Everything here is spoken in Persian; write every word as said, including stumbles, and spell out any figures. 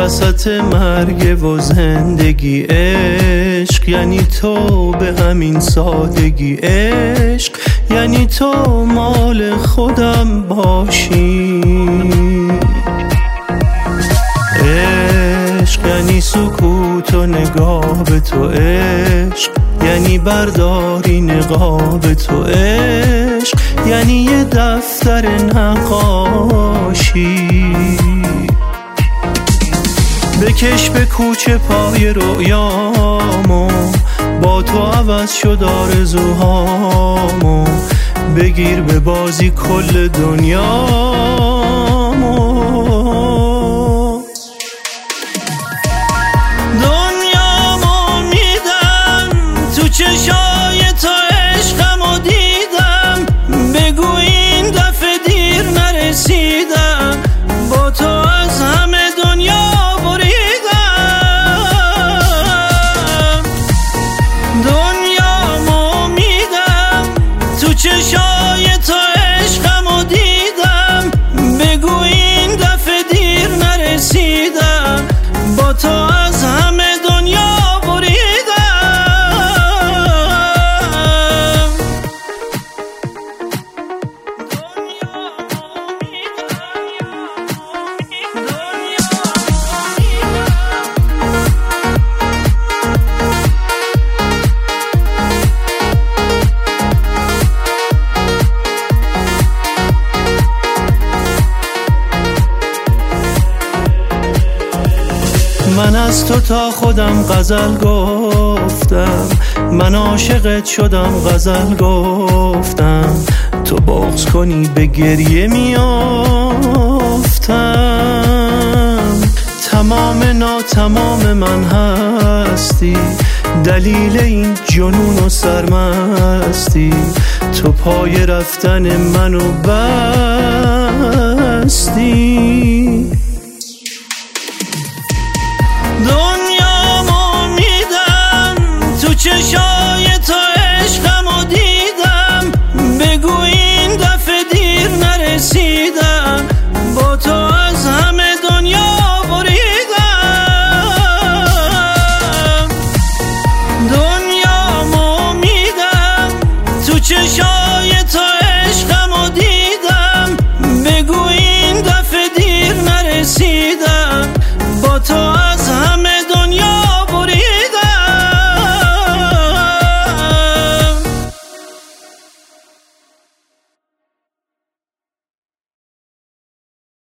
وسط مرگ و زندگی. عشق یعنی تو به همین سادگی. عشق یعنی تو مال خودم باشی. عشق یعنی سکوت و نگاه به تو. عشق یعنی برداری نقاب تو. عشق یعنی یه دفتر نقاشی. بکش به کوچه پای رویامو، با تو عوض شد آرزوهامو. بگیر به بازی کل دنیامو. دنیامو میدم تو چشای تو، عشقمو دیدم. بگو این دفعه دیر نرسیدم، با تو از همه دنیا چشای تو، عشقمو دیدم. بگو این دفعه دیر نرسیدم، با تو از همه دنیا بریدم. من از تو تا خودم غزل گفتم، من عاشقت شدم غزل گفتم. تو بغض کنی به گریه میافتم. تمام ناتمام من هستی، دلیل این جنون و سرمستی. تو پای رفتن منو بستی. دنیامو میدم تو چشای تو، عشقمو دیدم. بگو این دفعه دیر نرسیدم، با تو از همه دنیا بریدم. دنیامو میدم تو چشای